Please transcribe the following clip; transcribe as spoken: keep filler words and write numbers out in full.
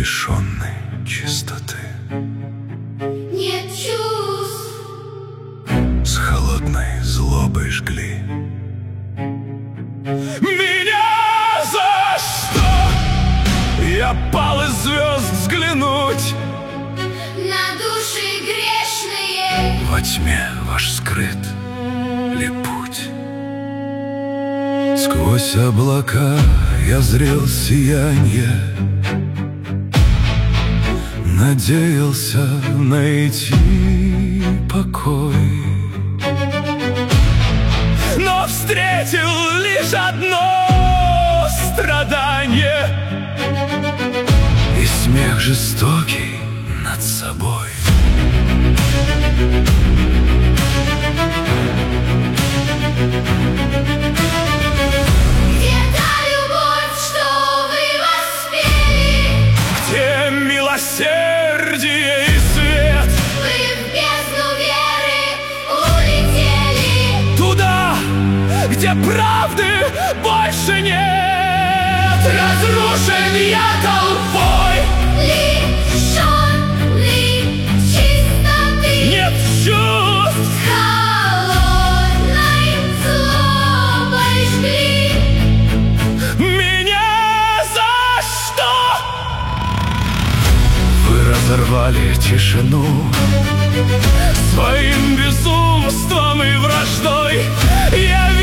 лишенный чистоты, нет чувств, с холодной злобой жгли. Меня за что? Я пал из звезд взглянуть на души грешные. во тьме ваш скрыт ли путь? Сквозь облака я зрел сиянье, надеялся найти покой, но встретил лишь одно страдание и смех жестокий над собой. Где та любовь, что вы воспели? Где милосердие и свет? Вы в бездну веры улетели, Туда, где правды больше нет, разрушен я толпой, лишенный чистоты, нет чувств, холодной злобой жгли. меня за что? Вы разорвали тишину своим безумством и враждой. Я